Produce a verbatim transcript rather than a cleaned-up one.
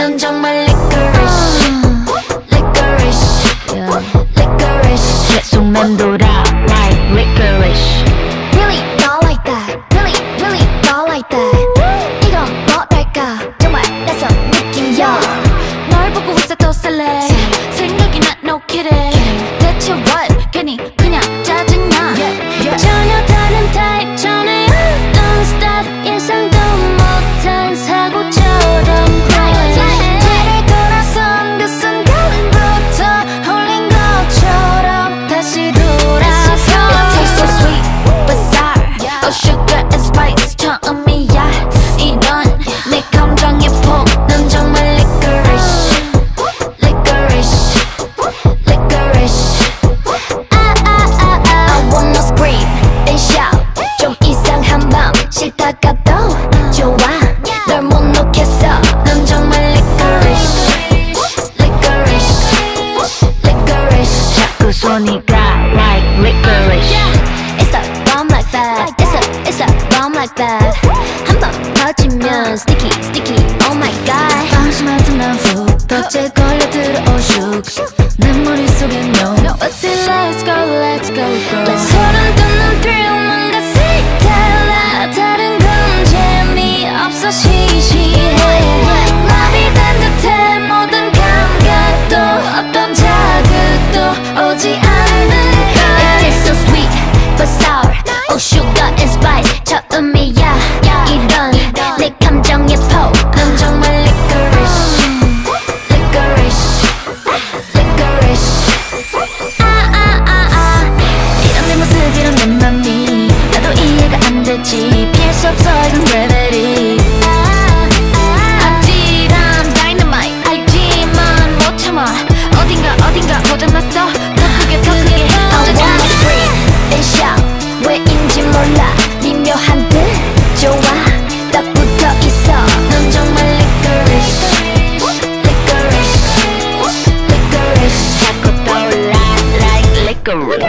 넌 정말 licorice licorice licorice 계속 맴돌아 like licorice. Really not like that Really really not like that 이건 뭐랄까 정말 낯선 느낌이야 널 보고 있어 또 설레 생각이 나 no kidding 대체 what 괜히 그냥 짜증나 전혀 다른 타입 전에 어떤 스타일 예상도 못한 사고처럼 뒤를 돌아선 그 순간부터 홀린 것처럼 다시 돌아서 It tastes so sweet but sour Oh sugar and spice 처음이야 이런 내 감정의 폭 넌 정말 licorice licorice licorice I, I, I, I, I wanna scream and shout 좀 이상한 맘 싫다가도 좋아 널 못 놓겠어 넌 정말 licorice licorice licorice 자꾸 손이 가 like licorice. It's a bomb like that It's a, it's a bomb like that 한번 터지면 sticky sticky oh my god 방심하지 난 훅 덫에 걸려들어 오죽 내 머릿속엔 no What's it let's go let's go go Let's 소름 돋는 thrill 뭔가 색달라 다른 건 재미없어 시시해 마비된 듯해 모든 감각도 어떤 자극도 오지 않는 걸 It tastes so sweet but sour Oh sugar and spice 처음이야 이런 내 감정의 폭 넌 정말 licorice licorice licorice 아아아아 이런 내 모습 이런 내 맘이 나도 이해가 안 되지 피할 수 없어 이건 gravity 아찔한 dynamite 알지만 못 참아 어딘가 어딘가 고장났어 더 크게 더 크게 I wanna scream and shout 왜인지 몰라 미묘한 듯 좋아 딱 붙어있어 넌 정말 licorice licorice licorice 자꾸 떠올라 like licorice.